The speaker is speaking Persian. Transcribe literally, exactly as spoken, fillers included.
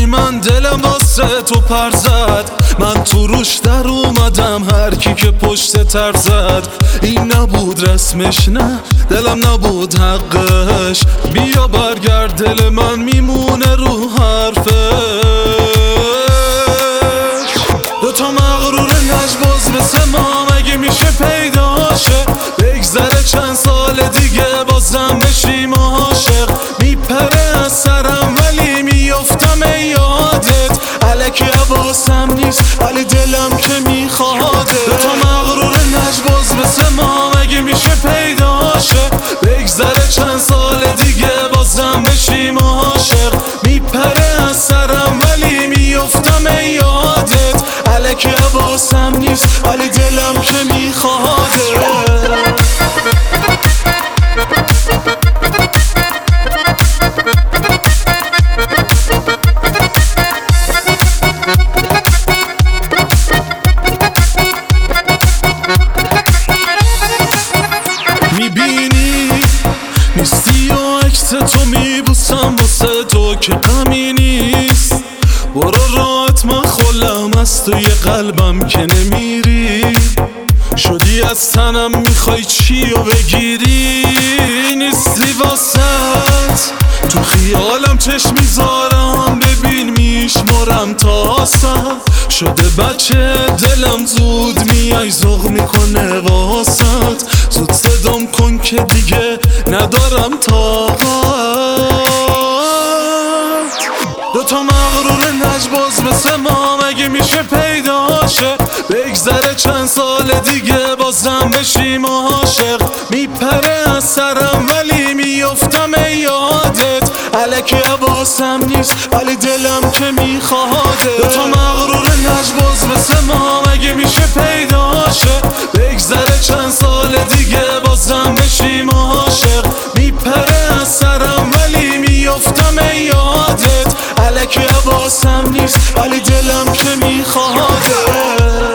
من دلم واسه تو پر زد، من تو روش در اومدم هر کی که پشت تر زد. این نبود رسمش، نه دلم نبود حقش، بیا برگرد دل من میمونه رو حرفش. دوتا مغرور نجباز مثل ما مگه میشه پیداشه؟ بگذره چند سال دیگه بازم بشیم عاشق. میپره از سرم ولی میفتم یادت، الکی حواسم نیست ولی دلم که میخواده. دوتا مغرور نجباز مثل ما مگه میشه پیداشه؟ بگذره چند سال دیگه بازم بشیم عاشق. میپره از سرم ولی میفتم یادت، الکی حواسم نیست ولی دلم که میخواده. میبینی نیستی و عکس تو میبوسم واسه تو که غمی نیست. برو راحت من خلم از توی قلبم که نمیری. شدی از تنم میخوای چی و بگیری؟ نیستی واسط تو خیالم چشم میذارم، ببین میشمرم تا سب شده بچه دلم زود میای ذوق میکنه واسط. زود صدام کن که دیگه ندارم طاقت. دوتا مغرور نجباز مثل ما مگه میشه پیداشه؟ بگذره چند سال دیگه بازم بشیم عاشق. میپره از سرم ولی میفتم یادت، الکی حواسم نیست ولی دلم که میخواده. دوتا مغرور نجباز مثل ما مگه میشه پیداشه؟ بگذره چند سال دیگه بازم بشیم عاشق. میپره از سرم ولی میفتم یادت، الکی حواسم نیست ولی دلم که میخواده.